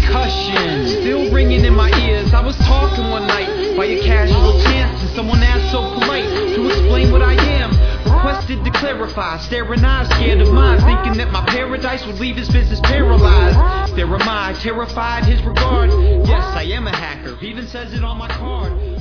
concussion still ringing in my ears. I was talking one night by a casual chance, and someone asked so polite to explain what I am. Requested to clarify, staring eyes scared of mine, thinking that my paradise would leave his business paralyzed. There am I, terrified his regard. Yes, I am a hacker, even says it on my card.